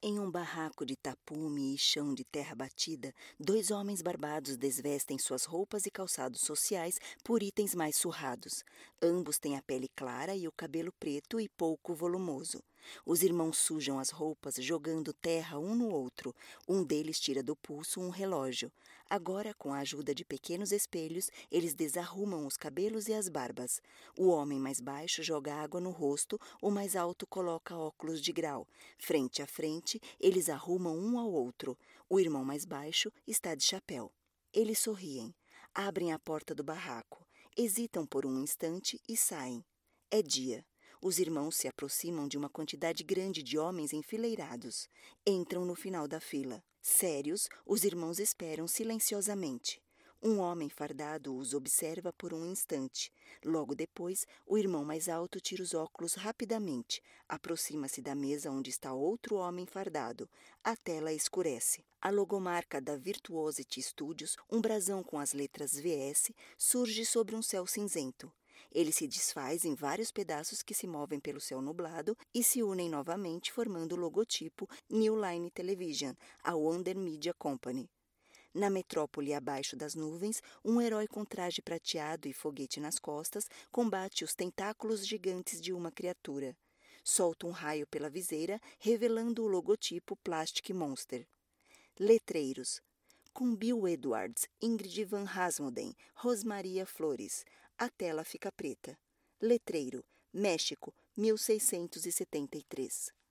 Em um barraco de tapume e chão de terra batida, dois homens barbados desvestem suas roupas e calçados sociais por itens mais surrados. Ambos têm a pele clara e o cabelo preto e pouco volumoso. Os irmãos sujam as roupas jogando terra um no outro. Um deles tira do pulso um relógio. Agora, com a ajuda de pequenos espelhos, eles desarrumam os cabelos e as barbas. O homem mais baixo joga água no rosto, o mais alto coloca óculos de grau. Frente a frente, eles arrumam um ao outro. O irmão mais baixo está de chapéu. Eles sorriem, abrem a porta do barraco, hesitam por um instante e saem. É dia. Os irmãos se aproximam de uma quantidade grande de homens enfileirados. Entram no final da fila. Sérios, os irmãos esperam silenciosamente. Um homem fardado os observa por um instante. Logo depois, o irmão mais alto tira os óculos rapidamente. Aproxima-se da mesa onde está outro homem fardado. A tela escurece. A logomarca da Virtuosity Studios, um brasão com as letras VS, surge sobre um céu cinzento. Ele se desfaz em vários pedaços que se movem pelo céu nublado e se unem novamente formando o logotipo New Line Television, a Wonder Media Company. Na metrópole abaixo das nuvens, um herói com traje prateado e foguete nas costas combate os tentáculos gigantes de uma criatura. Solta um raio pela viseira, revelando o logotipo Plastic Monster. Letreiros. Com Bill Edwards, Ingrid Van Hasmoden, Rosmaria Flores. A tela fica preta. Letreiro. México, 1673.